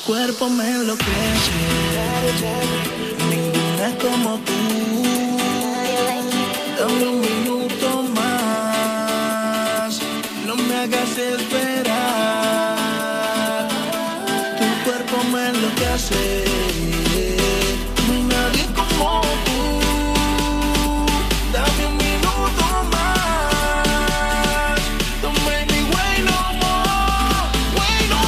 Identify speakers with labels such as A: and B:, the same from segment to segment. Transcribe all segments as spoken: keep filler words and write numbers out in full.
A: cuerpo me enloquece, ninguna es como tú. Dame un minuto más, no me hagas esperar. Tu cuerpo me enloquece, no hay nadie como tú. Dame un minuto más, don't make me wait no more, wait no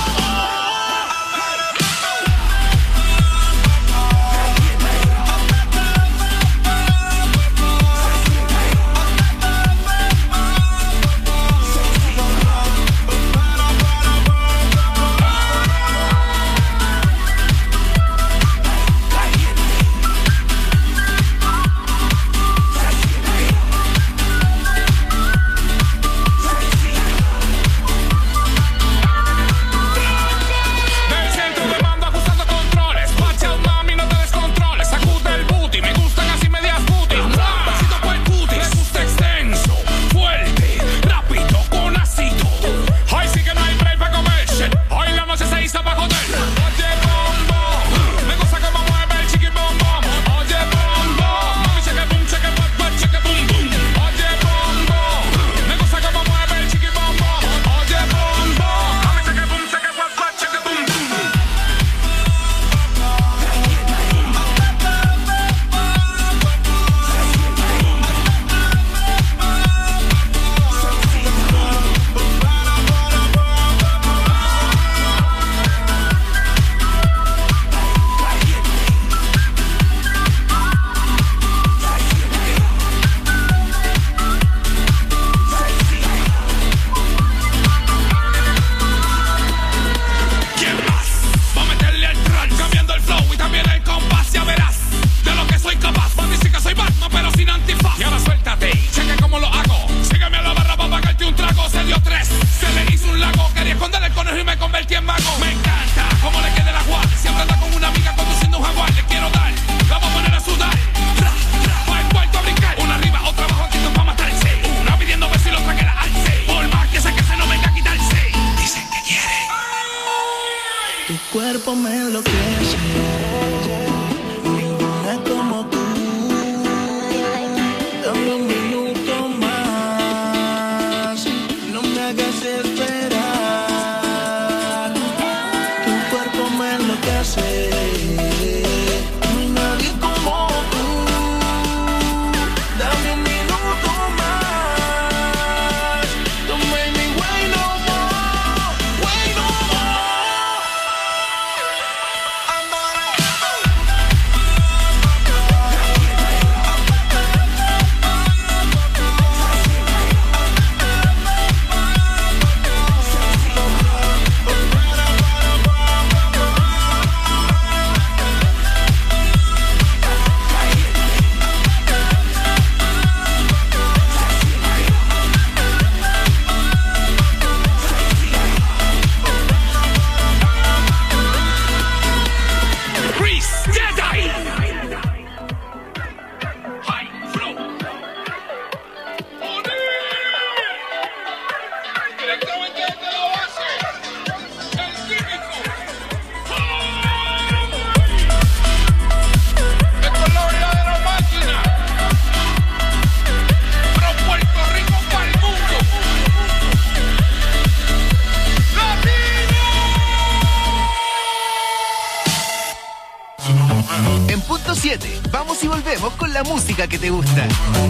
B: Vamos y volvemos con la música que te gusta.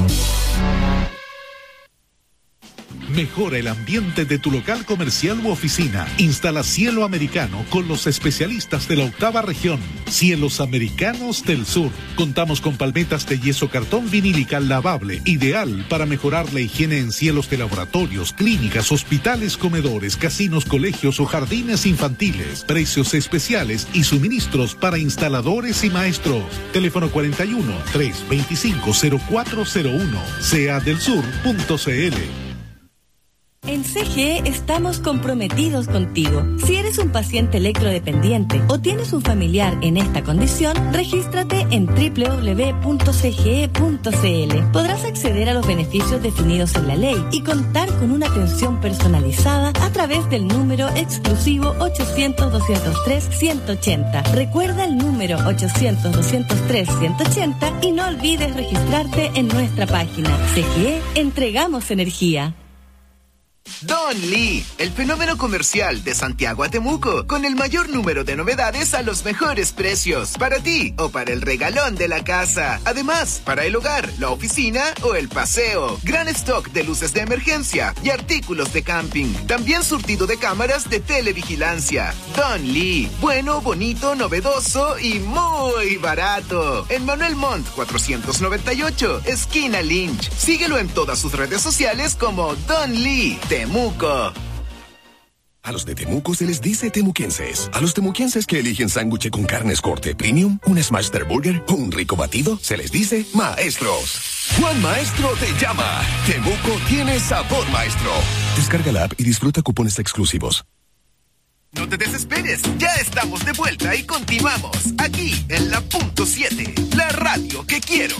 C: Mejora el ambiente de tu local comercial u oficina. Instala Cielo Americano con los especialistas de la octava región. Cielos Americanos del Sur. Contamos con palmetas de yeso cartón vinílica lavable, ideal para mejorar la higiene en cielos de laboratorios, clínicas, hospitales, comedores, casinos, colegios o jardines infantiles. Precios especiales y suministros para instaladores y maestros. Teléfono cuarenta y uno, trescientos veinticinco, cero cuatro cero uno. sea del sur punto c l.
D: En C G E estamos comprometidos contigo. Si eres un paciente electrodependiente o tienes un familiar en esta condición, regístrate en doble u doble u doble u punto c g e punto c l. Podrás acceder a los beneficios definidos en la ley y contar con una atención personalizada a través del número exclusivo ochocientos, doscientos tres, ciento ochenta. Recuerda el número ochocientos, doscientos tres, ciento ochenta y no olvides registrarte en nuestra página. C G E, entregamos energía.
B: Don Lee, el fenómeno comercial de Santiago a Temuco, con el mayor número de novedades a los mejores precios, para ti o para el regalón de la casa. Además, para el hogar, la oficina o el paseo. Gran stock de luces de emergencia y artículos de camping. También surtido de cámaras de televigilancia. Don Lee, bueno, bonito, novedoso y muy barato. En Manuel Montt cuatrocientos noventa y ocho, esquina Lynch. Síguelo en todas sus redes sociales como Don Lee Temuco.
E: A los de Temuco se les dice temuquenses. A los temuquenses que eligen sándwich con carnes corte premium, un Smash Burger o un rico batido, se les dice maestros. Juan Maestro te llama. Temuco tiene sabor maestro. Descarga la app y disfruta cupones exclusivos.
B: No te desesperes, ya estamos de vuelta y continuamos aquí en la punto siete, la radio que quiero.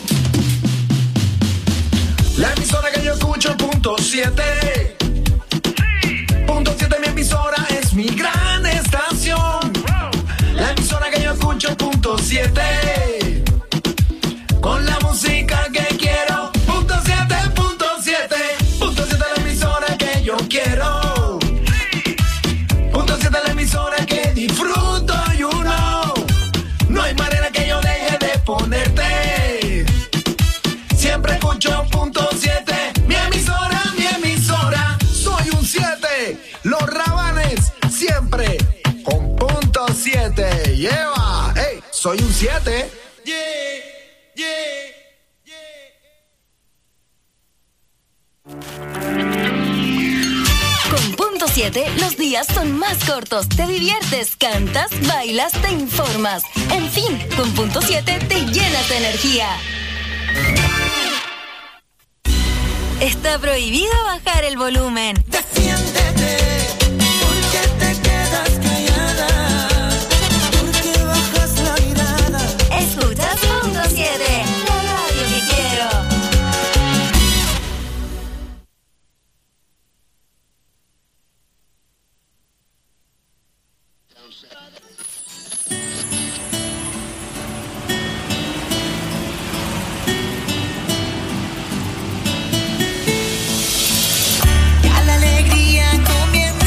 A: La emisora que yo escucho, punto siete. Punto siete, mi emisora es mi gran estación. La emisora que yo escucho, punto siete. Con la música que quiero, punto siete, punto siete. Punto siete, la emisora que yo quiero. Punto siete, la emisora que disfruto, you know. No hay manera que yo deje de ponerte. Siempre escucho punto siete, mi emisora, mi emisora. Soy un siete, los Rabanes siempre con punto siete. Lleva, hey, soy un siete. Yeah, yeah,
F: yeah. Con punto siete, los días son más cortos. Te diviertes, cantas, bailas, te informas. En fin, con punto siete te llenas de energía. Está prohibido bajar el volumen.
A: Defiéndete, porque te quedas callada, porque bajas la mirada.
F: Escuchas punto siete, la radio que quiero.
A: Ya la alegría comienza.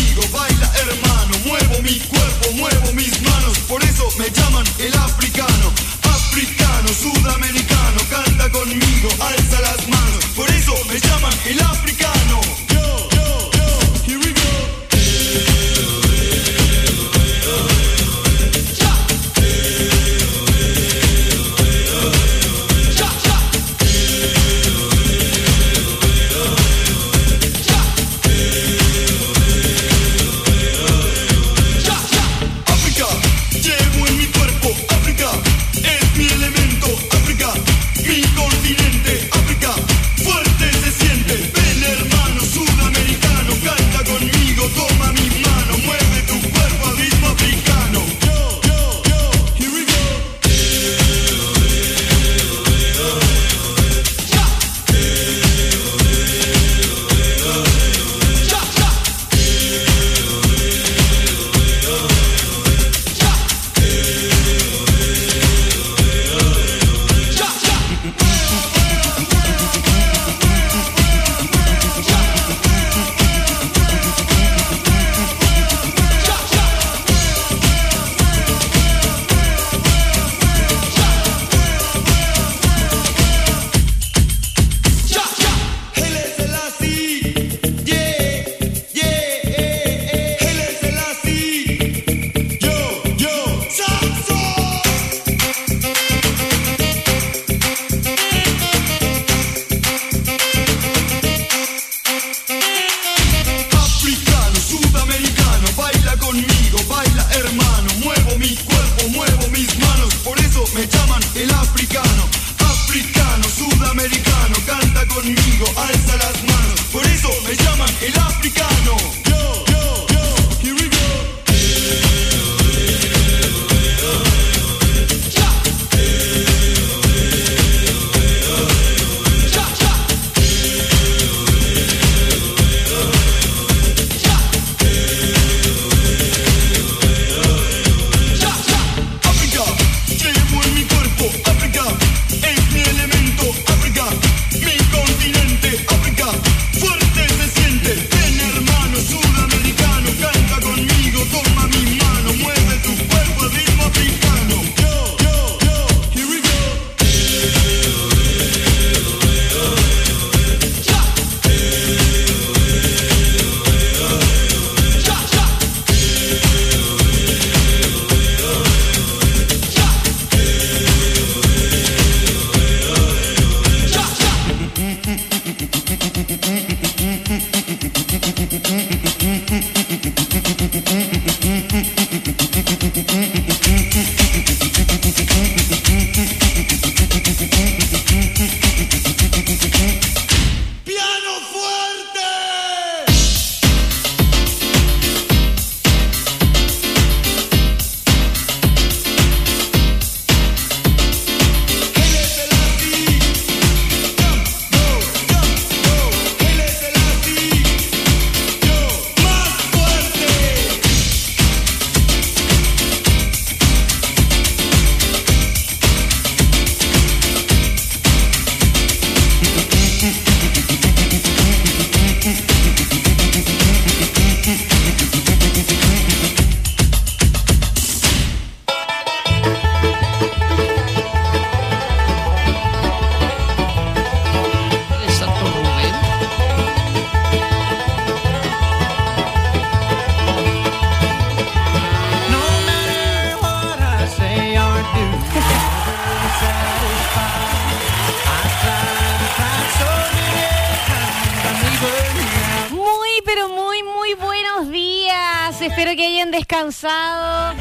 A: conmigo, baila hermano, muevo mi cuerpo, muevo mis manos, por eso me llaman el africano, africano, sudamericano, canta conmigo, alza las manos, por eso me llaman el africano. Yo, yo, yo, here we go.
G: Espero que hayan descansado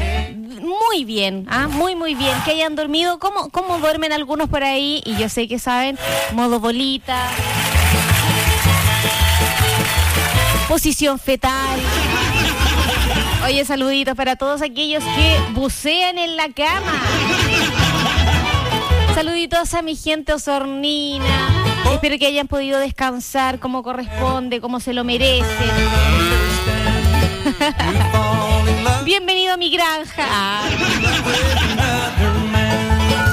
G: muy bien, ¿ah? muy muy bien, que hayan dormido. ¿Cómo, cómo duermen algunos por ahí? Y yo sé que saben, modo bolita, posición fetal. Oye, saluditos para todos aquellos que bucean en la cama. Saluditos a mi gente osornina. Espero que hayan podido descansar como corresponde, como se lo merecen. Bienvenido a mi granja. Ah.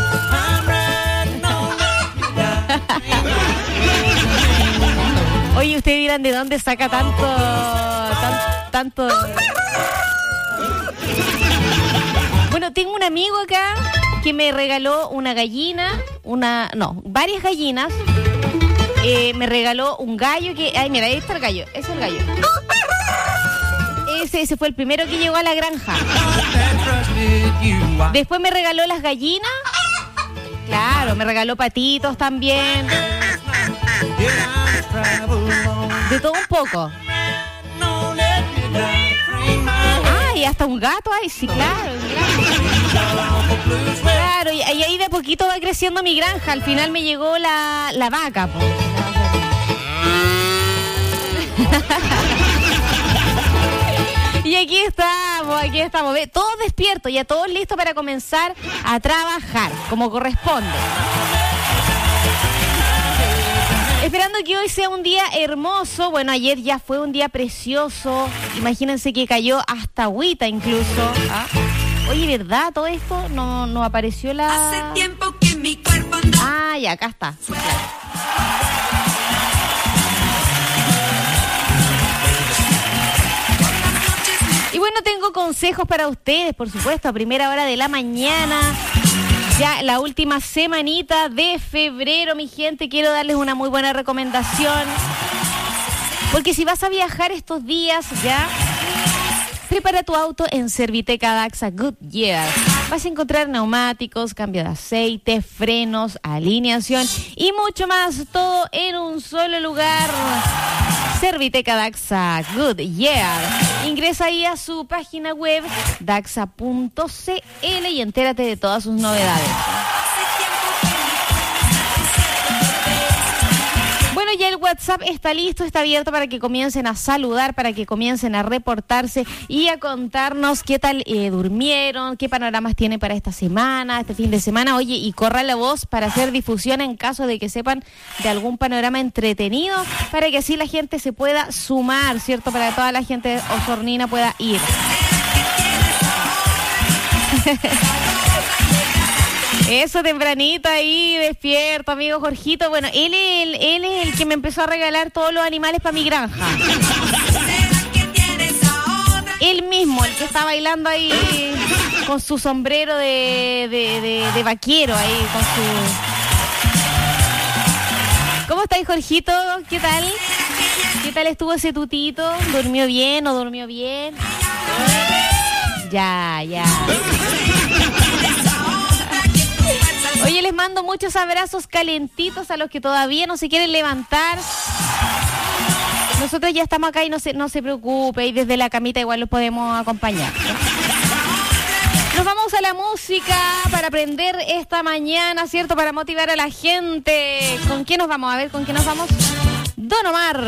G: Oye, ustedes dirán, ¿de dónde saca tanto, tan, tanto? Bueno, tengo un amigo acá que me regaló una gallina, una, no, varias gallinas. Eh, me regaló un gallo que, ay, mira, ahí está el gallo, ese es el gallo. Ese, ese fue el primero que llegó a la granja. Después me regaló las gallinas. Claro, me regaló patitos también. De todo un poco. Ah, y hasta un gato, ay, sí, claro. Claro, y, y ahí de a poquito va creciendo mi granja. Al final me llegó la, la vaca, pues. Y aquí estamos, aquí estamos, ¿ve? Todos despiertos, ya todos listos para comenzar a trabajar, como corresponde. Esperando que hoy sea un día hermoso. Bueno, ayer ya fue un día precioso. Imagínense que cayó hasta agüita incluso. ¿Ah? Oye, ¿verdad? Todo esto no, no apareció la...
H: Hace tiempo que mi cuerpo anda...
G: Ah, ya, acá está. Claro. Y bueno, tengo consejos para ustedes, por supuesto, a primera hora de la mañana. Ya la última semanita de febrero, mi gente, quiero darles una muy buena recomendación. Porque si vas a viajar estos días, ya, prepara tu auto en Serviteca Daxa Goodyear. Vas a encontrar neumáticos, cambio de aceite, frenos, alineación y mucho más, todo en un solo lugar. Serviteca Daxa Goodyear. Ingresa ahí a su página web daxa punto c l y entérate de todas sus novedades. Bueno, ya el WhatsApp está listo, está abierto para que comiencen a saludar, para que comiencen a reportarse y a contarnos qué tal eh, durmieron, qué panoramas tienen para esta semana, este fin de semana. Oye, y corra la voz para hacer difusión en caso de que sepan de algún panorama entretenido, para que así la gente se pueda sumar, ¿cierto? Para que toda la gente osornina pueda ir. Eso, tempranito ahí, despierto, amigo Jorgito. Bueno, él, él, él es el que me empezó a regalar todos los animales para mi granja. Él mismo, el que está bailando ahí con su sombrero de, de, de, de vaquero ahí, con su... ¿Cómo estáis, Jorgito? ¿Qué tal? ¿Qué tal estuvo ese tutito? ¿Durmió bien o durmió bien? Ya, ya. Oye, les mando muchos abrazos calentitos a los que todavía no se quieren levantar. Nosotros ya estamos acá y no se, no se preocupe, y desde la camita igual los podemos acompañar. Nos vamos a la música para aprender esta mañana, ¿cierto? Para motivar a la gente. ¿Con quién nos vamos? A ver, ¿con quién nos vamos? Don Omar.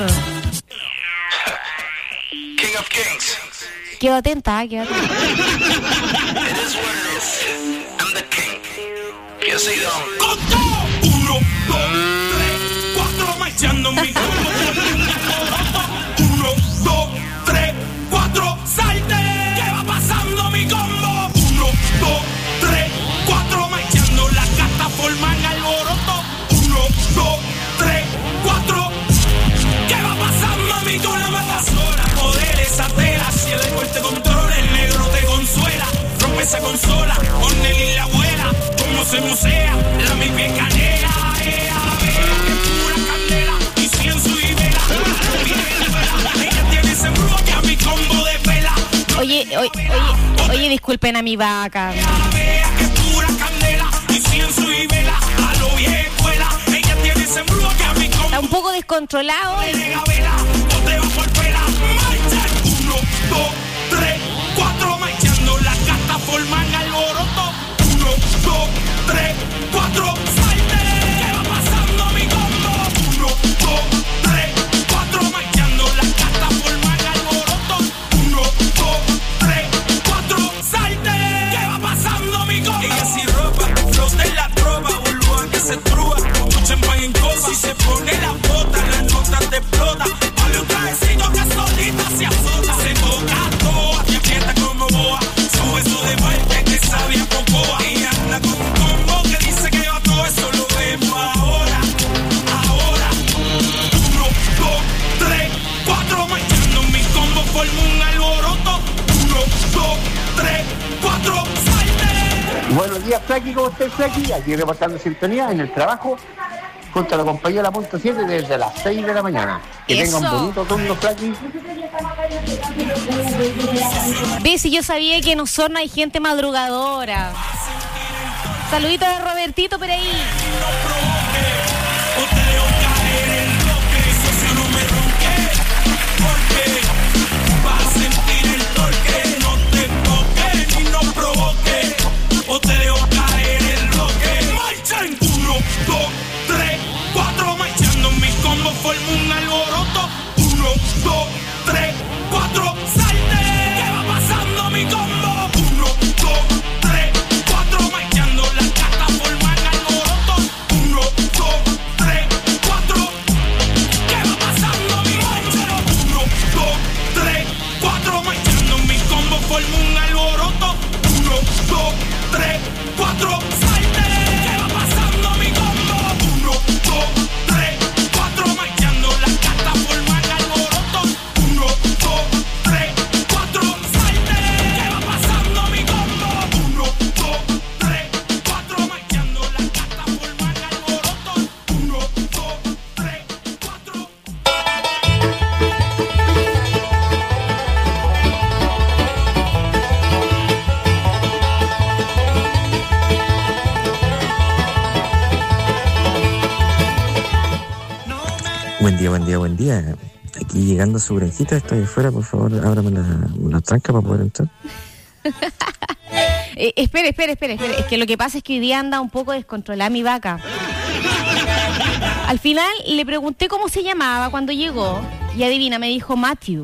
I: King of Kings.
G: Quedo atenta, quedo atenta.
I: It is what it is. I'm the king. Yo soy Don.
A: ¡Contó! Uno, dos, tres, cuatro, marchando mi combo. Uno, dos, tres, cuatro, salte. ¿Qué va pasando mi combo? Uno, dos, tres, cuatro, marchando las cartas forman alboroto. Uno, dos, tres, cuatro. ¿Qué va pasando mi tú no me das sola? Poder esa tela, si el alcohol te controla, el negro te consuela. Rompe esa consola, con él y la abuela. Como se musea, la mi pie canela. Ea, vea, que pura candela. Y cienzo y vela. Ella tiene ese embrujo que a mi combo de vela.
G: Oye, oye, oye, oye, disculpen a mi vaca.
A: Ea, vea, que pura candela. Y cienzo y vela. A lo vieja escuela. Ella tiene ese embrujo que a mi combo.
G: Está un poco descontrolado.
A: De vela, boteo por vela. Marcha. Uno, dos, tres, cuatro. Marchando las cartas forman alboroto. Uno, dos, tres, cuatro, salte. ¿Qué va pasando mi combo? Uno, dos, tres, cuatro, marchando las cartas forman alboroto. Uno, dos, tres, cuatro, salte. ¿Qué va pasando mi combo? Ella sin ropa, flow de la tropa, burbuja que se trúa, tu champán en copa. Si se pone la bota, las notas te explota. Dale un trajecito que solita se azota. Se toca
J: días, Flaqui, ¿cómo estás, Flaqui? Aquí reportando sintonía en el trabajo, junto a la compañía La Punto siete desde las seis de la mañana. Que
G: Eso.
J: tengan bonito turno, Flaqui.
G: Ves, si yo sabía que en Osorno hay gente madrugadora. Saluditos a Robertito por ahí.
K: O te dejo caer el bloque. Marcha en uno, dos, tres, cuatro. Marchando mi combo forma un alboroto. Uno, dos, tres, cuatro. Salte. ¿Qué va pasando mi combo? Uno, dos, tres, cuatro. Marchando las cartas forman alboroto. Uno, dos, tres, cuatro. ¿Qué va pasando mi combo? Uno, dos, tres, cuatro. Marchando mi combo forma un alboroto. Uno, dos, tres, cuatro, salte. ¿Qué va pasando mi combo? Uno, dos, tres, cuatro, marchando las cartas forman alboroto. Uno, dos, tres, cuatro, salte. ¿Qué va pasando mi combo? Uno, dos, tres, cuatro, marchando las cartas forman alboroto. Uno, dos, tres, cuatro.
L: Buen día, buen día, buen día. Aquí llegando a su granjita, estoy afuera, por favor, ábrame la, la tranca para poder entrar.
G: eh, espere, espere, espere, espere. Es que lo que pasa es que hoy día anda un poco descontrolada mi vaca. Al final le pregunté cómo se llamaba cuando llegó y adivina, me dijo Matthew.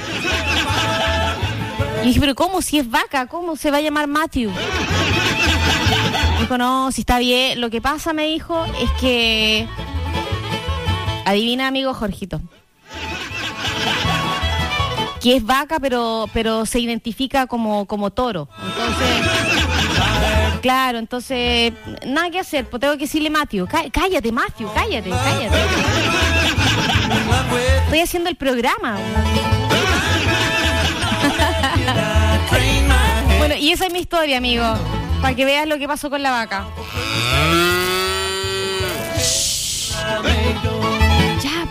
G: Y dije, pero ¿cómo? Si es vaca, ¿cómo se va a llamar Matthew? Dijo, no, si está bien. Lo que pasa, me dijo, es que... Adivina, amigo Jorgito. Que es vaca, pero pero se identifica como, como toro. Entonces, claro, entonces, nada que hacer, pues tengo que decirle Matthew. Cá- cállate, Matthew, cállate, cállate. Estoy haciendo el programa. Bueno, y esa es mi historia, amigo. Para que veas lo que pasó con la vaca. Ya.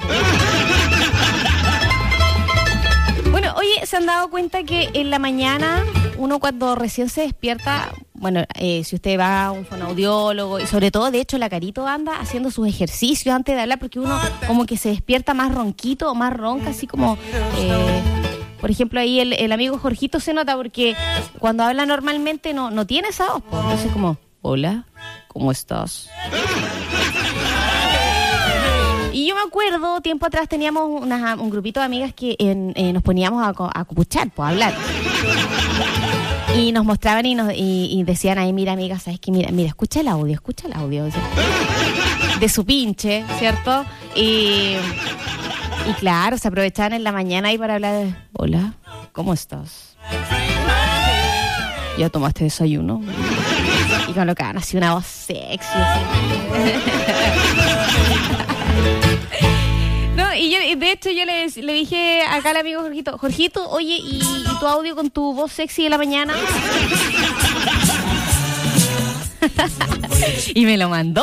G: Bueno, oye, ¿se han dado cuenta que en la mañana uno cuando recién se despierta, bueno, eh, si usted va a un fonoaudiólogo y sobre todo, de hecho, la Carito anda haciendo sus ejercicios antes de hablar porque uno como que se despierta más ronquito o más ronca, así como... Eh, por ejemplo, ahí el, el amigo Jorgito se nota porque cuando habla normalmente no, no tiene esa voz. Pues. Entonces como, hola, ¿cómo estás? Y yo me acuerdo, tiempo atrás teníamos una, un grupito de amigas que en, eh, nos poníamos a, a cupuchar, pues a hablar. Y nos mostraban y, nos, y, y decían ahí, mira amiga, ¿sabes qué? Mira, mira, escucha el audio, escucha el audio. O sea, de su pinche, ¿cierto? Y... Y claro, se aprovechaban en la mañana ahí para hablar de, hola, ¿cómo estás? ¿Ya tomaste desayuno? Y colocaban así una voz sexy. Así. No, y yo, de hecho yo le, le dije acá al amigo Jorgito, Jorgito, oye, ¿y, y tu audio con tu voz sexy de la mañana? Y me lo mandó.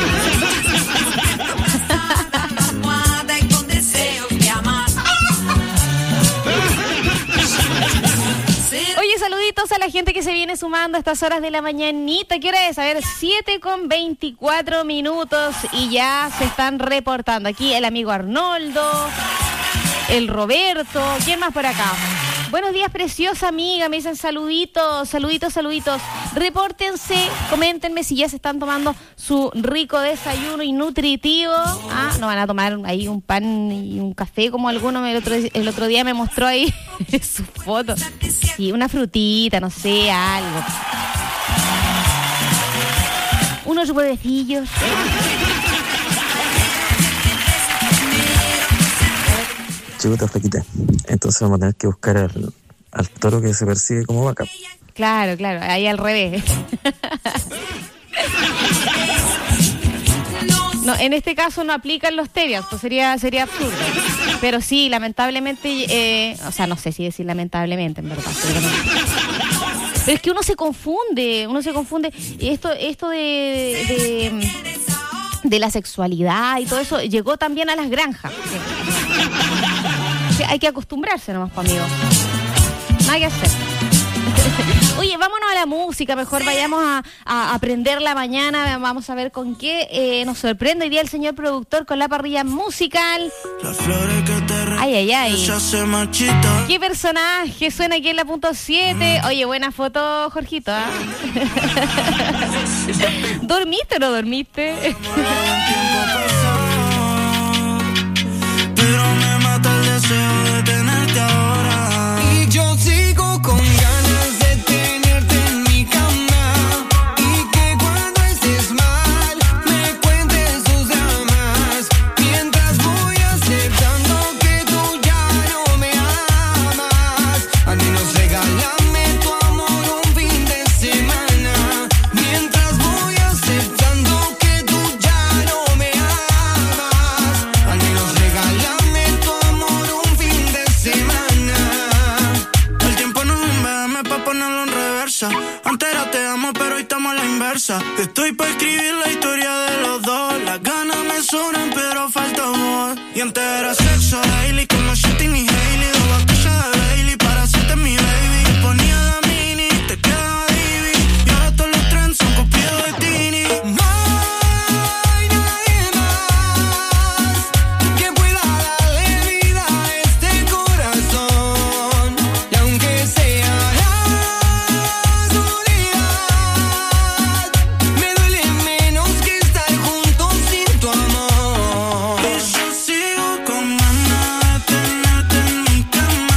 G: Oye, saluditos a la gente que se viene sumando a estas horas de la mañanita. ¿Qué hora es? A ver, siete con veinticuatro minutos y ya se están reportando. Aquí el amigo Arnoldo, el Roberto, ¿quién más por acá? Buenos días, preciosa amiga, me dicen saluditos, saluditos, saluditos. Repórtense, coméntenme si ya se están tomando su rico desayuno y nutritivo. Ah, no van a tomar ahí un pan y un café como alguno el otro, el otro día me mostró ahí su foto. Sí, una frutita, no sé, algo. Unos huevecillos.
L: Chuta, flaquita. Entonces vamos a tener que buscar al, al toro que se persigue como vaca.
G: Claro, claro, ahí al revés. No, en este caso no aplican los tebias, pues sería sería absurdo. Pero sí, lamentablemente, eh, o sea, no sé si decir lamentablemente, en verdad. Pero es que uno se confunde, uno se confunde. Esto, esto de, de, de la sexualidad y todo eso llegó también a las granjas. Sí, hay que acostumbrarse nomás, pa' amigo. Nada que hacer. Oye, vámonos a la música, mejor vayamos a, a aprender la mañana, vamos a ver con qué eh, nos sorprende hoy día el señor productor con la parrilla musical. Las flores que te ay, ay, ay. ¿Qué personaje suena aquí en la punto siete? Oye, buena foto, Jorgito, ¿eh? ¿Dormiste o no dormiste?
K: Pero me mata el deseo de tenerte ahora. Y yo sigo con ganas de tenerte en mi cama. Y que cuando estés mal me cuentes tus dramas. Mientras voy aceptando que tú ya no me amas. Al menos regálame tu amor un fin de semana. Mientras voy aceptando que tú ya no me amas. Al menos regálame tu amor un fin de semana. El tiempo no es un meme pa' ponerlo en reversa. Antes era te amo, pero hoy estamos a la inversa. Estoy pa' escribir la historia de los dos. Las ganas me sobran, pero falta amor. Y antes era sexo daily, como Shetty ni Hailey. Dos botellas de Bailey para hacerte mi baby. Te ponía la mini, te quedaba divi. Y ahora todos los trends son copiados de Tini. No hay nadie más que pueda darle vida a este corazón. Y aunque sea la soledad, me duele menos que estar juntos sin tu amor. Y yo sigo con ganas de tenerte en mi cama.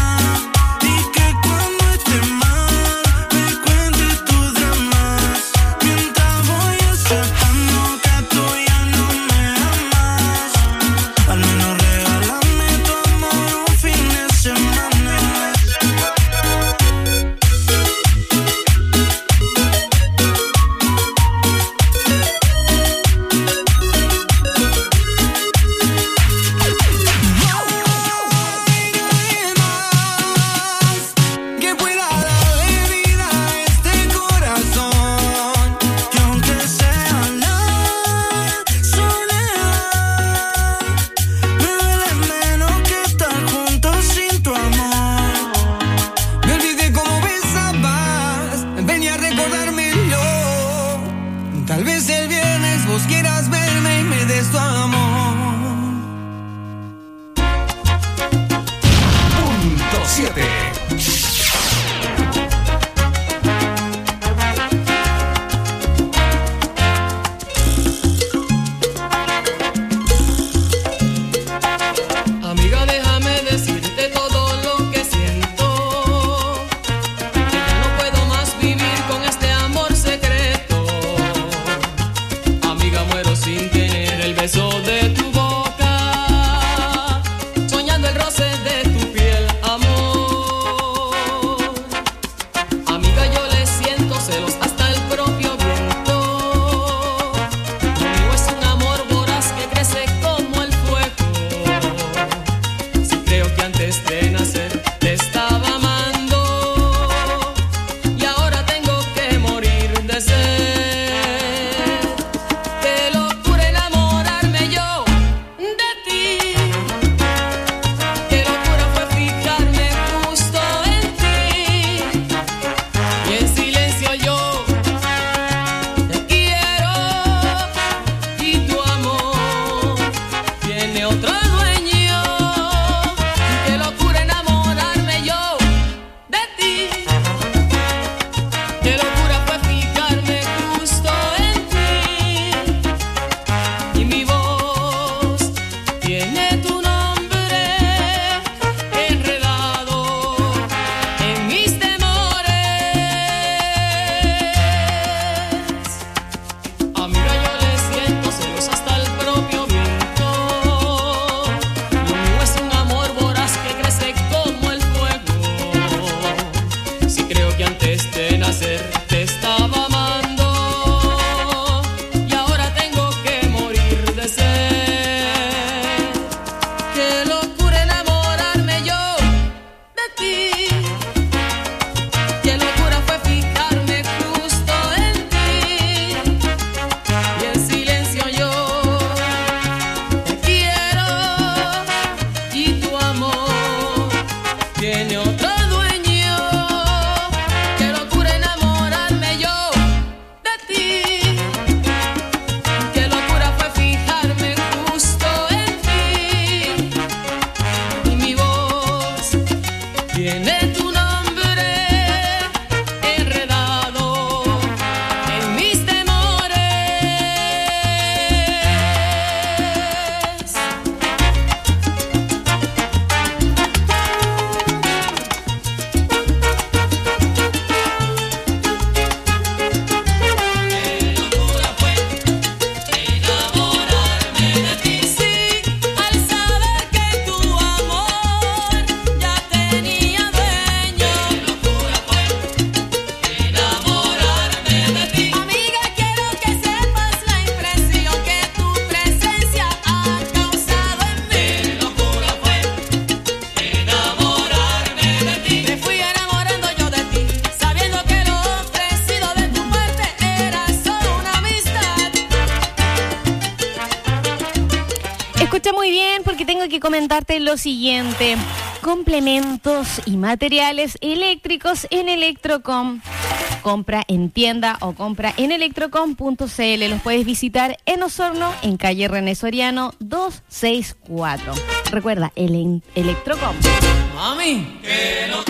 G: Escucha muy bien porque tengo que comentarte lo siguiente. Complementos y materiales eléctricos en Electrocom. Compra en tienda o compra en electrocom punto c l. Los puedes visitar en Osorno, en calle René Soriano doscientos sesenta y cuatro. Recuerda, el Electrocom.
K: Mami, que no.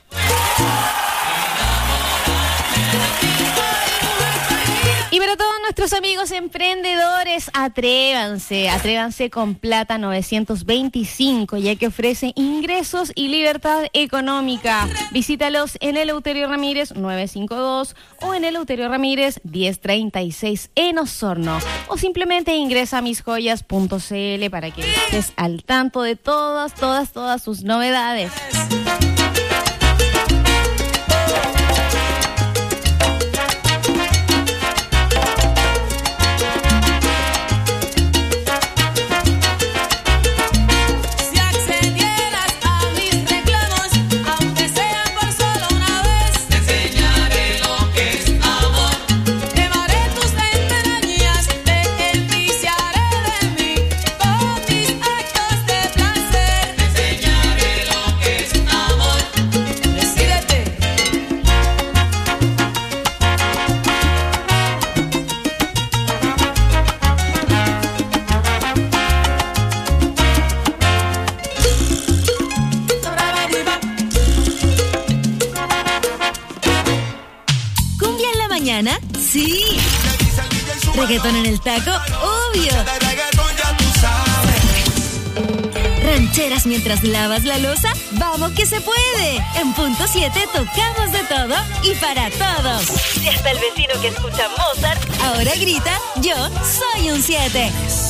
G: Y para todos nuestros amigos emprendedores, atrévanse, atrévanse con Plata novecientos veinticinco, ya que ofrece ingresos y libertad económica. Visítalos en Eleuterio Ramírez novecientos cincuenta y dos o en Eleuterio Ramírez diez treinta y seis en Osorno. O simplemente ingresa a mis joyas punto c l para que estés al tanto de todas, todas, todas sus novedades.
F: Sí. Reggaetón en el taco, obvio. Rancheras mientras lavas la loza, vamos que se puede. En punto siete tocamos de todo y para todos. Y hasta el vecino que escucha Mozart ahora grita, yo soy un siete.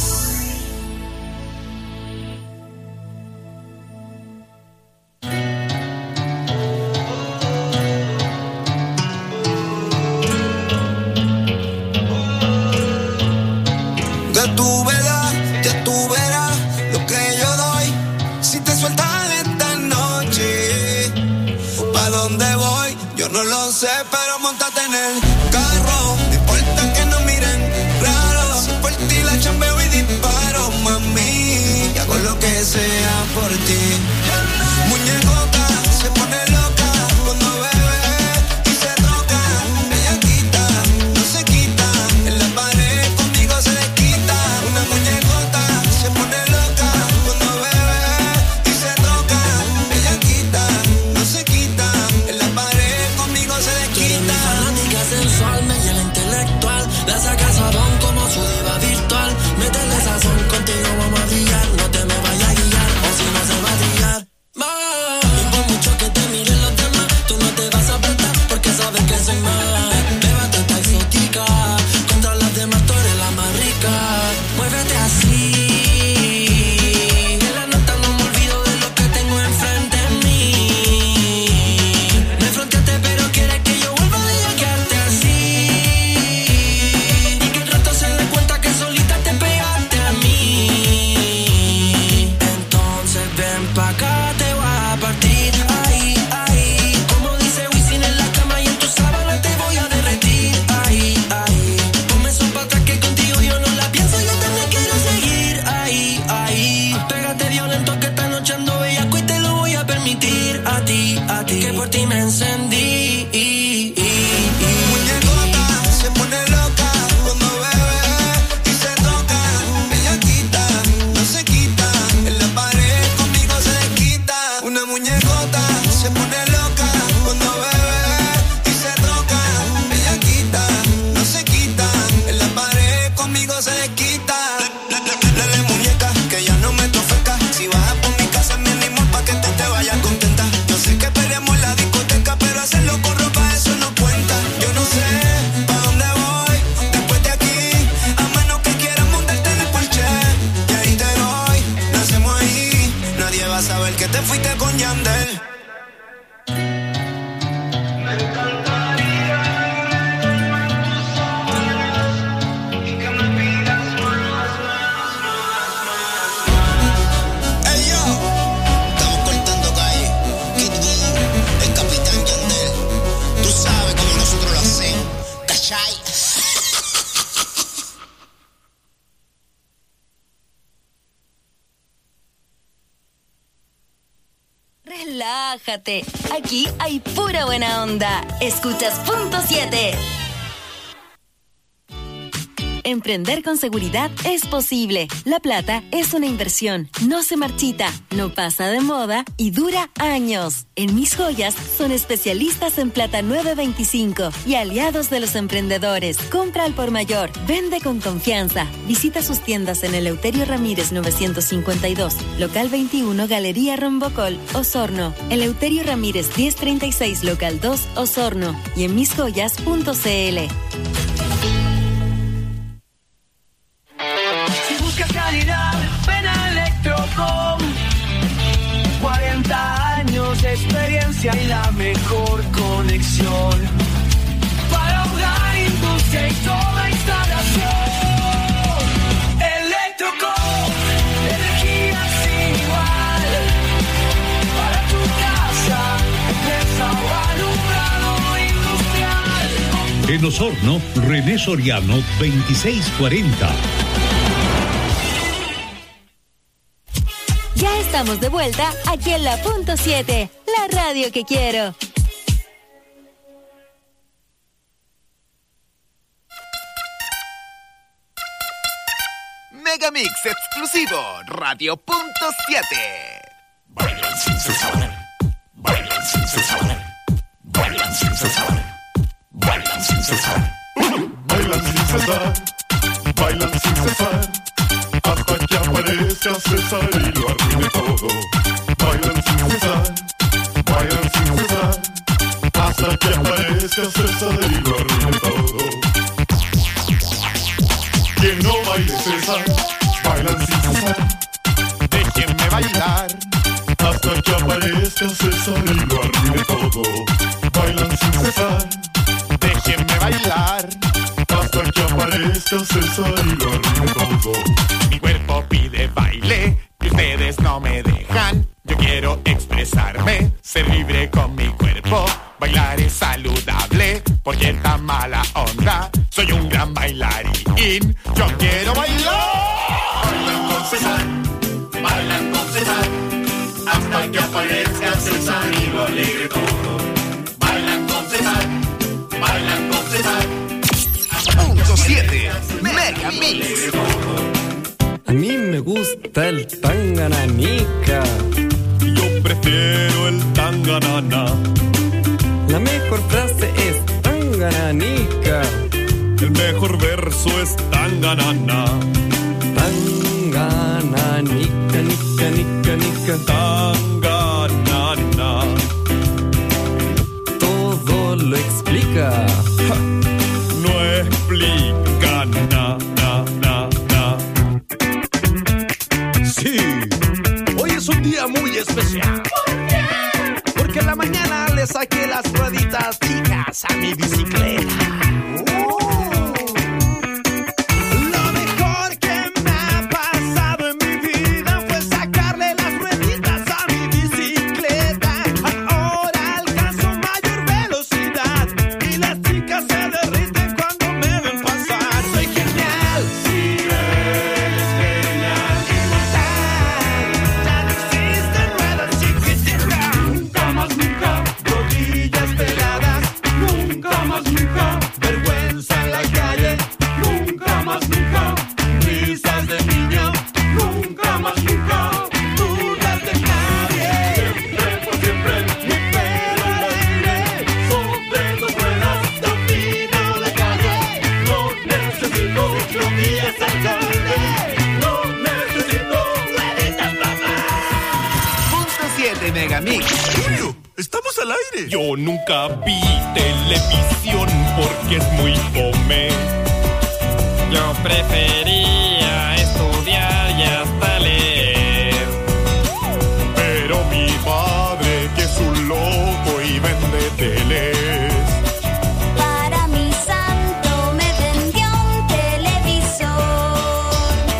M: No lo sé, pero montate en el carro. No importa que nos miren raro. Si por ti la chambeo y disparo, mami. Y hago lo que sea por ti. Muñecota se pone loca cuando bebe y se toca. Ella quita, no se quita. En la pared conmigo se desquita. Una muñecota se pone loca cuando bebe y se toca. Ella quita, no se quita. En la pared se le quita. Fanática sensual, me llena intelectual. La saca sabón como su diva virtual. Métele sazón, contigo vamos a brillar. No te me vayas a guiar, o si no se va a brillar. Y por mucho que te miren los demás, tú no te vas a apretar porque sabes que soy más. Llévate esta exótica, contra las demás tú eres la más rica. Muévete así.
F: relájate. Aquí hay pura buena onda. Escuchas Punto siete. Emprender con seguridad es posible. La plata es una inversión, no se marchita, no pasa de moda y dura años. En Mis Joyas son especialistas en plata nueve veinticinco y aliados de los emprendedores. Compra al por mayor, vende con confianza. Visita sus tiendas en Eleuterio Ramírez novecientos cincuenta y dos, local veintiuno, Galería Rombocol, Osorno. Eleuterio Ramírez diez treinta y seis, local dos, Osorno. Y en mis joyas punto c l.
A: Calidad, ven a Electrocom. cuarenta años de experiencia y la mejor conexión para hogar, industria y toda instalación. Electrocom, energía sin igual para tu casa, empresa o alumbrado industrial.
C: En Osorno, René Soriano, veintiséis cuarenta.
F: Ya estamos de vuelta aquí en la Punto siete, la radio que quiero.
B: Megamix exclusivo, Radio Punto siete.
K: Bailan sin cesar, bailan sin cesar, bailan sin cesar, bailan sin cesar, bailan sin cesar, bailan sin cesar. Hasta que aparezca César y lo arruine todo. Bailan sin cesar, bailan sin cesar. Hasta que aparezca César y lo arruine todo. Que no baile César, bailan sin cesar. Déjenme bailar. Hasta que aparezca César y lo arruine todo. Bailan sin cesar. Déjenme bailar. Hasta que aparezca César y lo arruine todo. Mi cuerpo pide baile y ustedes no me dejan. Yo quiero expresarme, ser libre con mi cuerpo. Bailar es saludable, porque está mala onda. Soy un gran bailarín, yo quiero bailar. Bailan con César, bailan con César. Hasta que aparezca César y lo alegre todo. Bailan con César, bailan con César.
B: Punto siete, Mega Mix.
N: A mí me gusta el tangananica.
K: Yo prefiero el tanganana.
N: La mejor frase es tangananica.
K: El mejor verso es tanganana.
N: Tangananica, nica, nica, nica.
K: Tanganana.
N: Todo lo explica.
K: Ja. No explica na, na, na, na.
A: Sí, hoy es un día muy especial. ¿Por qué? Porque en la mañana le saqué las rueditas chicas a mi bicicleta. Lo mejor que me ha pasado en mi vida fue sacarle las rueditas a mi bicicleta. Ahora alcanzo mayor velocidad y las chicas se derriten cuando me ven pasar. Soy genial. Sí, eres genial. Inmortal. Ya no existen ruedas chiquititas. Nunca más, nunca. Rodillas peladas. Nunca más, nunca. Vergüenza en la calle. Nunca más, nunca. Risas de niño. Nunca más, nunca. Dudas de nadie. Siempre por siempre. Mi pelo al aire. Sobre dos ruedas. Domino la calle. No necesito rodillas alcalde. No necesito rueditas, papá.
B: Punto siete, Mega Mix.
K: Estamos al aire. Yo nunca vi televisión porque es muy fome.
N: Yo prefería estudiar y hasta leer.
K: Pero mi padre, que es un loco y vende teles.
F: Para mi santo me vendió un televisor.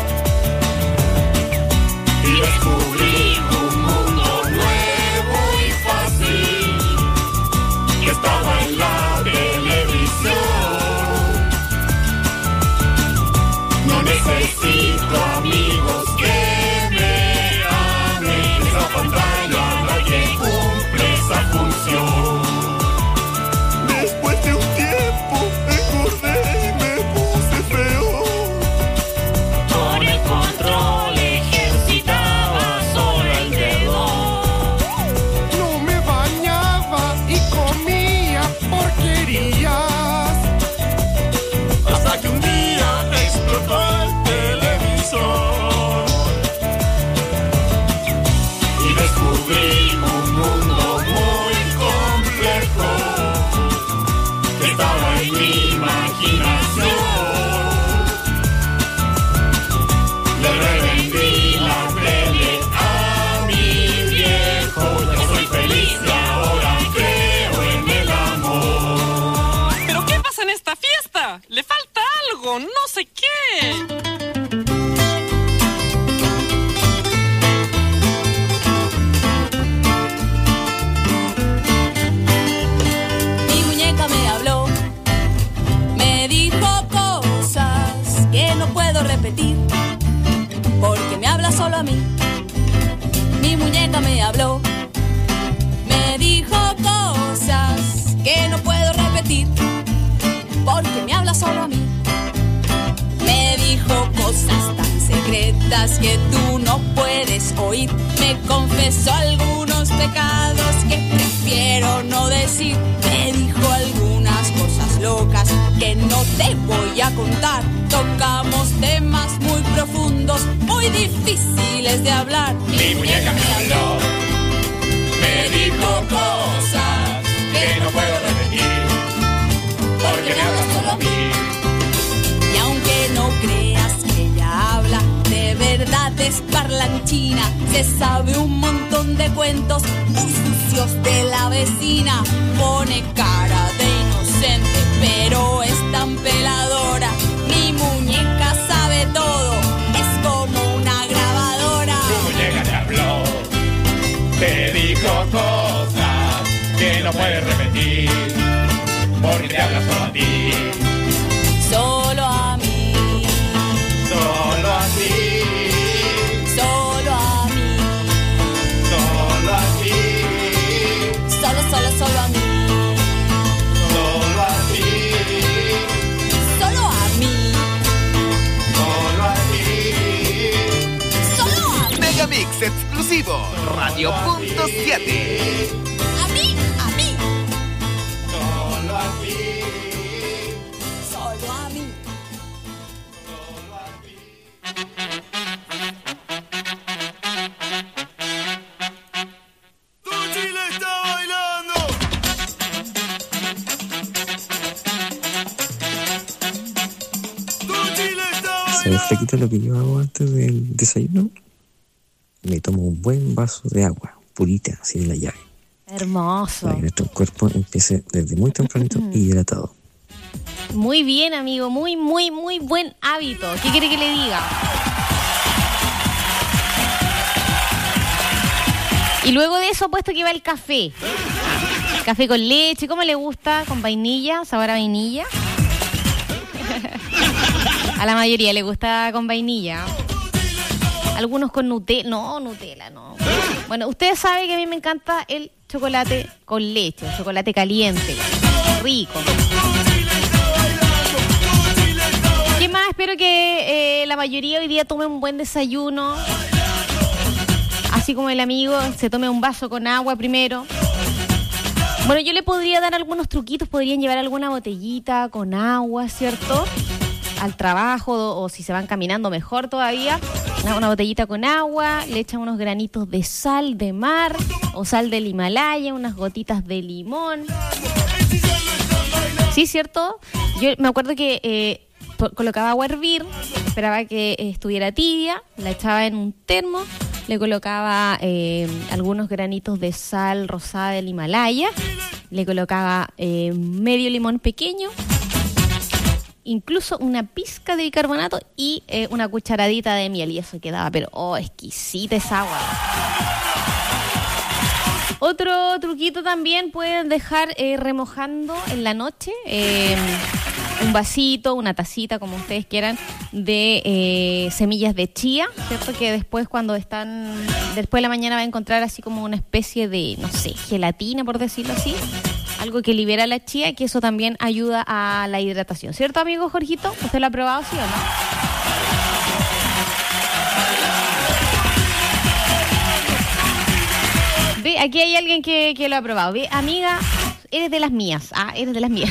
K: Y descubrí un mundo nuevo y fácil que estaba en la televisión. en mi imaginación. Le revendí la tele a mi viejo. Yo soy feliz y ahora creo en el amor.
N: ¿Pero qué pasa en esta fiesta? Le falta algo, no sé qué.
O: Repetir, porque me habla solo a mí. Mi muñeca me habló, me dijo cosas que no puedo repetir, porque me habla solo a mí. Me dijo cosas tan secretas que tú no puedes oír. Me confesó algunos pecados que prefiero no decir. Me dijo algunas cosas locas que no te voy a contar. Tocamos temas muy profundos, muy difíciles de hablar.
K: Mi muñeca me habló, me dijo cosas que no puedo repetir, porque me habla solo a mí.
O: Y aunque no creas que ella habla, de verdad es parlanchina. Se sabe un montón de cuentos muy sucios de la vecina. Pone cara de inocente, pero es tan peladora. Mi muñeca sabe todo, es como una grabadora.
K: Mi muñeca te habló, te dijo cosas que no puedes repetir, porque te habla solo a ti.
O: Solo a mí.
K: Solo a ti.
O: Solo a mí.
K: Solo a ti.
O: Solo, solo, solo a mí.
K: Solo a ti.
O: Solo a mí.
K: Solo a ti.
O: Solo a mí.
B: Megamix exclusivo, Radio Punto siete.
O: A mí, a mí.
K: Solo a ti.
O: Solo a mí.
L: ¿Sabes, flaquita, lo que yo hago antes del desayuno? Me tomo un buen vaso de agua, purita, sin la llave.
G: Hermoso.
L: Para que nuestro cuerpo empiece desde muy tempranito
G: Mm.
L: hidratado.
G: Muy bien, amigo. Muy, muy, muy buen hábito. ¿Qué quiere que le diga? Y luego de eso, puesto que va el café. Café con leche. ¿Cómo le gusta? ¿Con vainilla? ¿Sabor a vainilla? A la mayoría le gusta con vainilla. Algunos con Nutella. No, Nutella, no. Bueno, ustedes saben que a mí me encanta el chocolate con leche. El chocolate caliente. Rico. ¿Qué más? Espero que eh, la mayoría hoy día tome un buen desayuno. Así como el amigo se tome un vaso con agua primero. Bueno, yo le podría dar algunos truquitos. Podrían llevar alguna botellita con agua, ¿cierto? Al trabajo, o, o si se van caminando, mejor todavía. Una, una botellita con agua, le echan unos granitos de sal de mar o sal del Himalaya, unas gotitas de limón. Sí, ¿cierto? Yo me acuerdo que eh, colocaba agua a hervir, esperaba que eh, estuviera tibia, la echaba en un termo, le colocaba eh, algunos granitos de sal rosada del Himalaya, le colocaba eh, medio limón pequeño, incluso una pizca de bicarbonato y eh, una cucharadita de miel. Y eso quedaba, pero oh, exquisita esa agua. Otro truquito también, pueden dejar eh, remojando en la noche eh, un vasito, una tacita, como ustedes quieran, de eh, semillas de chía, ¿cierto? Que después cuando están, después de la mañana va a encontrar así como una especie de, no sé, gelatina, por decirlo así. Algo que libera la chía, que eso también ayuda a la hidratación. ¿Cierto, amigo Jorgito? ¿Usted lo ha probado, sí o no? Ve, aquí hay alguien que, que lo ha probado. Ve, amiga, eres de las mías. Ah, eres de las mías.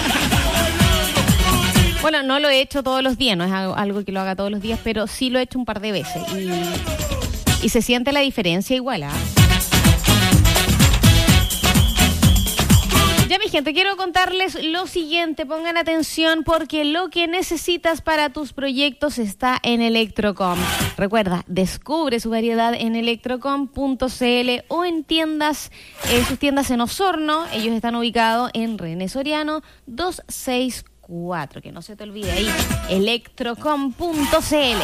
G: Bueno, no lo he hecho todos los días, no es algo, algo que lo haga todos los días, pero sí lo he hecho un par de veces. Y, y se siente la diferencia igual, ¿ah? Ya, mi gente, quiero contarles lo siguiente. Pongan atención porque lo que necesitas para tus proyectos está en Electrocom. Recuerda, descubre su variedad en electrocom punto c l o en tiendas, eh, sus tiendas en Osorno. Ellos están ubicados en René Soriano doscientos sesenta y cuatro. Que no se te olvide ahí, electrocom punto c l.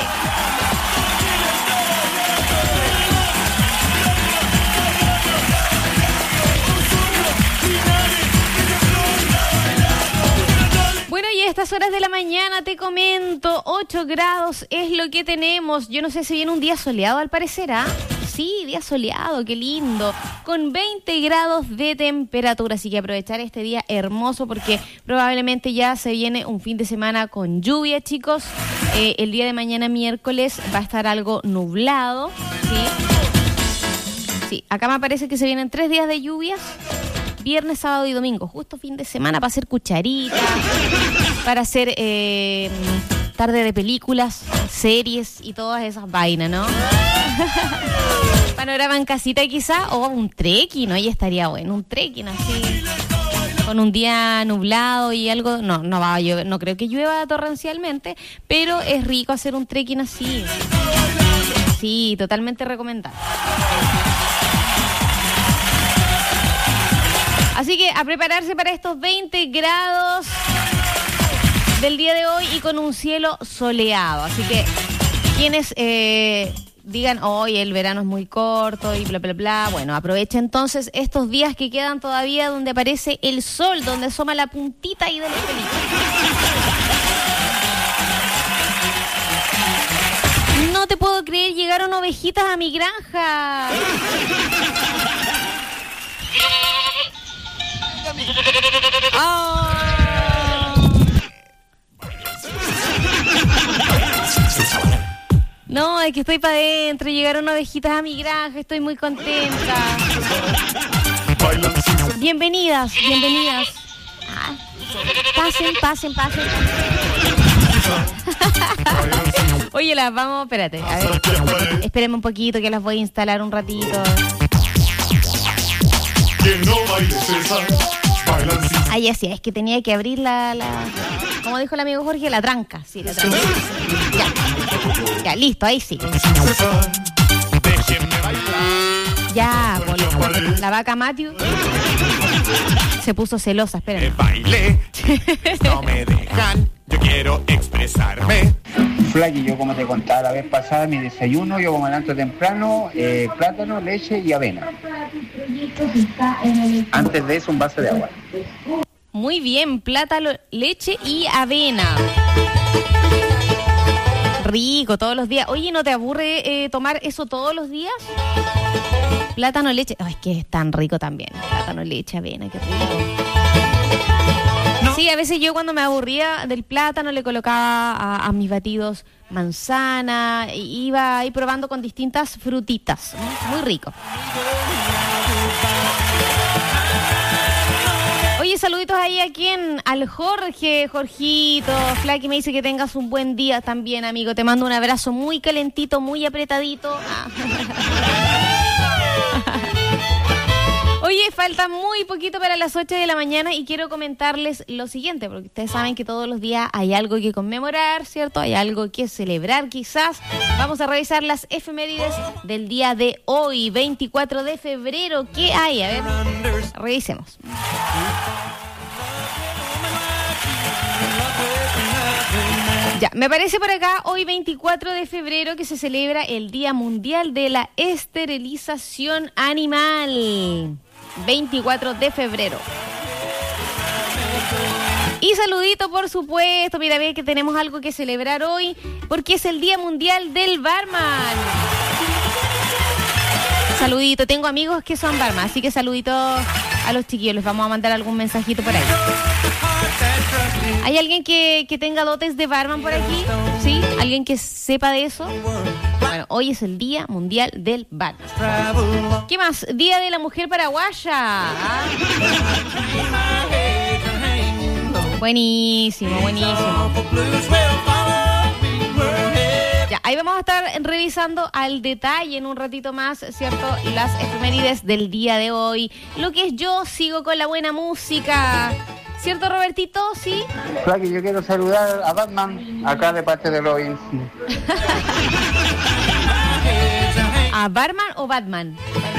G: Bueno, y a estas horas de la mañana te comento, ocho grados es lo que tenemos. Yo no sé si viene un día soleado al parecer, ¿ah? Sí, día soleado, qué lindo. Con veinte grados de temperatura, así que aprovechar este día hermoso porque probablemente ya se viene un fin de semana con lluvia, chicos. Eh, el día de mañana, miércoles, va a estar algo nublado, ¿sí? Sí, acá me parece que se vienen tres días de lluvias. Viernes, sábado y domingo, justo fin de semana para hacer cucharitas, para hacer eh, tarde de películas, series y todas esas vainas, ¿no? Panorama en casita quizá, o un trekking, ¿no? Y estaría bueno, un trekking así, con un día nublado y algo, no, no va a llover, no creo que llueva torrencialmente, pero es rico hacer un trekking así. Sí, totalmente recomendable. Así que a prepararse para estos veinte grados del día de hoy y con un cielo soleado. Así que quienes eh, digan, hoy el verano es muy corto y bla, bla, bla, bueno, aprovecha entonces estos días que quedan todavía donde aparece el sol, donde asoma la puntita ahí del pelito. No te puedo creer, llegaron ovejitas a mi granja. Oh. No, es que estoy para adentro. Llegaron ovejitas a mi granja. Estoy muy contenta. Bienvenidas, bienvenidas. Ah, pasen, pasen, pasen. Oye, las vamos, espérate. A ver, espérenme un poquito que las voy a instalar un ratito. Ay, así es que tenía que abrir la, la, como dijo el amigo Jorge, la tranca. Sí, la tranca. Ya, ya, listo, ahí sí. Ya, Polo. La vaca Matthew se puso celosa, esperen.
P: Bailé, no me dejan, yo quiero expresarme.
J: Flaky, yo como te contaba la vez pasada, mi desayuno, yo como adelanto temprano, eh, plátano, leche y avena. Antes de eso, un vaso de agua.
G: Muy bien, plátano, leche y avena. Rico, todos los días. Oye, ¿no te aburre eh, tomar eso todos los días? Plátano, leche. Oh, es que es tan rico también. Plátano, leche, avena, qué rico. Sí, a veces yo cuando me aburría del plátano le colocaba a, a mis batidos manzana, e iba ahí probando con distintas frutitas. Muy rico. Oye, saluditos ahí a quién, al Jorge, Jorgito, Flaky me dice que tengas un buen día también, amigo. Te mando un abrazo muy calentito, muy apretadito. Ah. Oye, falta muy poquito para las ocho de la mañana y quiero comentarles lo siguiente, porque ustedes saben que todos los días hay algo que conmemorar, ¿cierto? Hay algo que celebrar quizás. Vamos a revisar las efemérides del día de hoy, veinticuatro de febrero. ¿Qué hay? A ver, revisemos. Ya, me parece por acá hoy veinticuatro de febrero que se celebra el Día Mundial de la Esterilización Animal. veinticuatro de febrero. Y saludito, por supuesto. Mira, ve que tenemos algo que celebrar hoy porque es el Día Mundial del Barman. Saludito, tengo amigos que son barman, así que saludito a los chiquillos. Les vamos a mandar algún mensajito por ahí. ¿Hay alguien que, que tenga dotes de barman por aquí? ¿Sí? ¿Alguien que sepa de eso? Bueno, hoy es el Día Mundial del Barman. ¿Qué más? Día de la Mujer Paraguaya. ¿Ah? Buenísimo, buenísimo. Ya, Ahí vamos a estar revisando al detalle en un ratito más, ¿cierto? Las efemérides del día de hoy. Lo que es yo, sigo con la buena música. ¿Cierto, Robertito? ¿Sí?
J: Flaqui, yo quiero saludar a Batman, acá de parte de Robin.
G: ¿A Barman o Batman?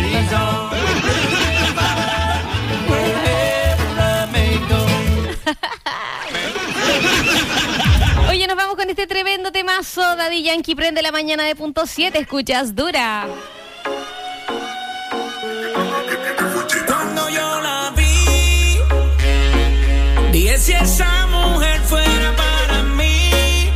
G: Oye, nos vamos con este tremendo temazo. Daddy Yankee, prende la mañana de punto siete. Escuchas Dura.
K: Cuando yo la vi, dije si esa mujer fuera para mí,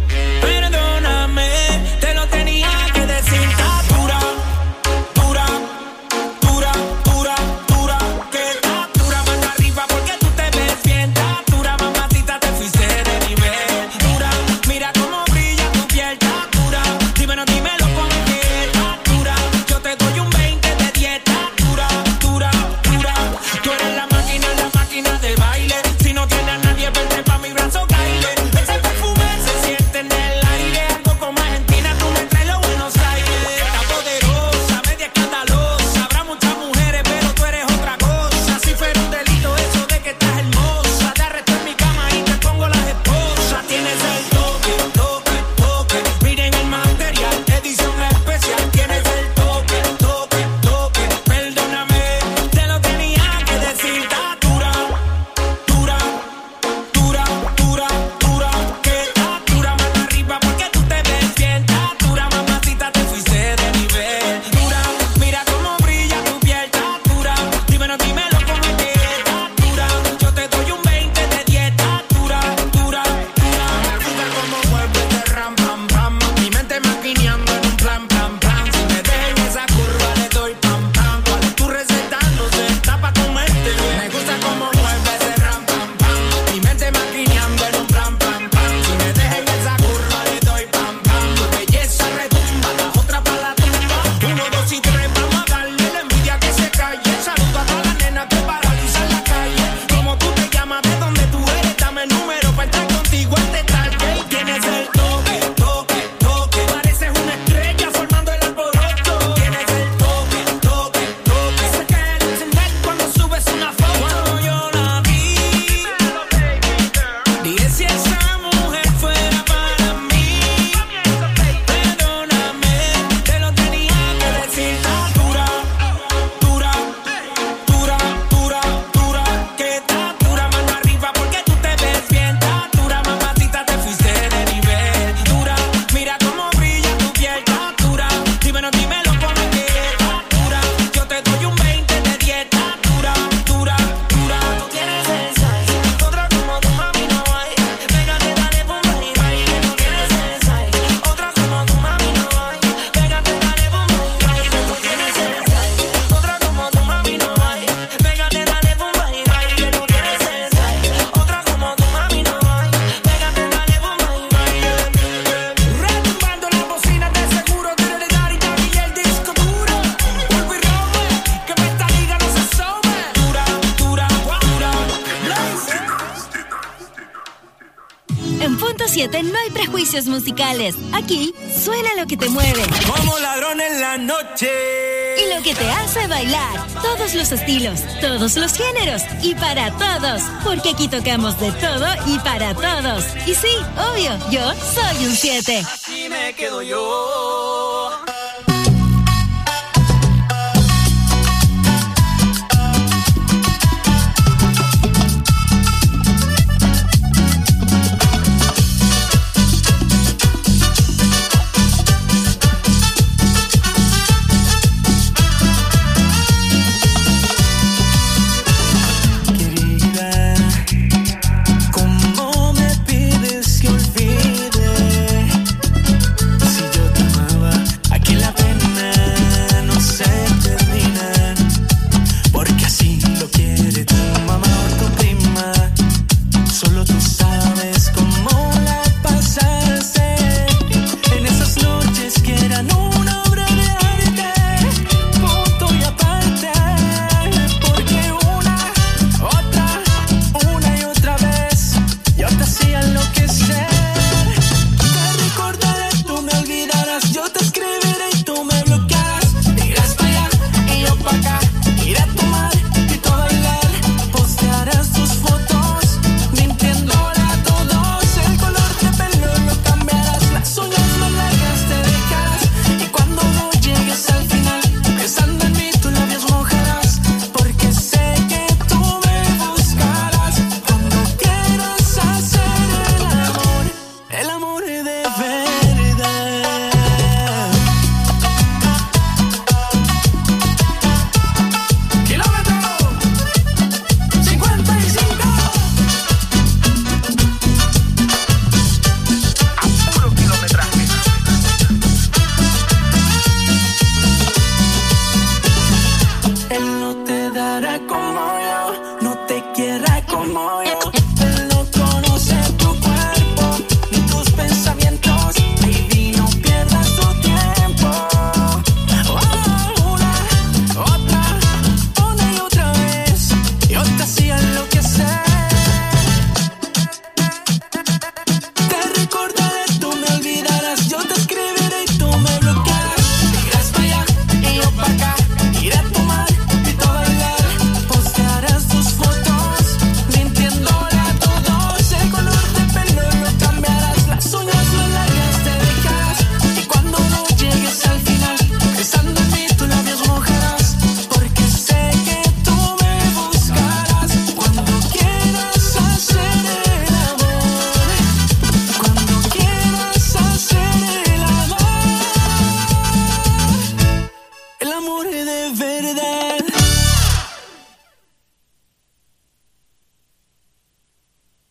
K: perdóname, te lo tenía que decir. Está dura, dura, dura, dura, dura, que está dura, mano arriba porque tú te ves bien. Está dura, mamacita, te fuiste de nivel. Dura, mira cómo brilla tu piel. Está dura, dímelo, dímelo con que está dura. Yo te doy un veinte de dieta. Dura, dura, dura. Tú eres la máquina, la máquina de baile. Si no tienes a nadie, vente pa' mi brazo, caile. Ese perfume se siente en el aire. Algo como Argentina, tú me traes los Buenos Aires. Está poderosa, media escandalosa. Habrá muchas mujeres, pero tú eres otra cosa. Si fuera un delito eso de que estás hermosa, te arresto en mi cama y te pongo las esposas. Tienes el toque, toque, toque. Miren el material, edición especial. Tienes el toque, toque, toque. Perdóname, te lo tenía que decir. Está dura, dura, dura, dura, dura. Que está dura, mano arriba porque tú te ves bien. Está dura, mamacita, te fuiste de nivel. Dura, mira cómo brilla tu piel. Está dura, dímelo, dímelo cómo es que está dura. Yo te doy un veinte de dieta. Dura, dura, dura. Mira cómo mueve ese ram, pam, pam. Mi mente maquineando en un plan, plan, plan. Si me dejan esa curva le doy pam, pam. ¿Cuál es tu receta? No sé, está pa' comerte. Me gusta cómo mueve ese ram, pam, pam. Mi mente maquineando en un plan, plan, plan. Si me dejan esa curva le doy pam, pam. Tu belleza retumba, la otra pa' la tumba. Uno, dos y tres, vamos a darle la envidia que se calle. Saludo a todas las nenas que paralizan la calle. Como tú te llamas, de dónde tú eres, dame el número pa' entrar contigo al detalle. Y tienes el toque, toque, toque. Pareces una estrella formando el alboroto. Tienes el toque, toque, toque. Se cae el internet cuando subes una foto. Cuando yo la vi, dije si esa mujer fuera para mí, perdóname, te lo tenía que decir. Está dura, dura, dura, dura, dura. Que está dura, mano arriba porque tú te ves bien. Está dura, mamacita, te fuiste de nivel. Dura, mira cómo brilla tu piel. Está dura, dímelo, dímelo cómo es que está dura. Yo te doy un veinte de dieta. Dura, dura, dura. Tú tienes el size, otra como tu mami no hay. Pégate, dale, bomba y baile. Tú tienes el size, otra como tu mami no hay. Pégate, dale, bomba y baile. Tú tienes el size, otra como tu mami no hay. Pégate, dale, bomba y baile. Tú tienes el size, otra como tu mami no hay. Pégate, dale, bomba y baile. Retumbando las bocinas de seguro. Tiene Daddy Yankee y el disco duro. Vuelvo y rompe, que pa' esta liga no se sobe. Dura, dura, dura.
F: En punto siete no hay prejuicios musicales. Aquí suena lo que te mueve
K: Como ladrón en la noche.
F: y lo que te hace bailar. Todos los estilos, todos los géneros y para todos. Porque aquí tocamos de todo y para todos. Y sí, obvio, yo soy un siete.
K: Así me quedo yo.